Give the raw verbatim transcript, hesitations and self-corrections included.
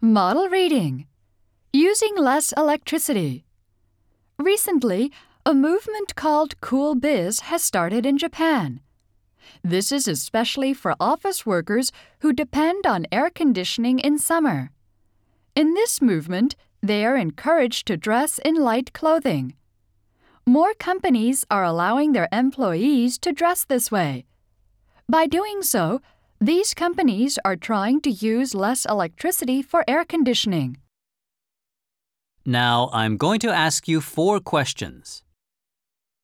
Model reading. Using less electricity. Recently, a movement called Cool Biz has started in Japan. This is especially for office workers who depend on air conditioning in summer. In this movement, they are encouraged to dress in light clothing. More companies are allowing their employees to dress this way. By doing so, these companies are trying to use less electricity for air conditioning. Now I'm going to ask you four questions.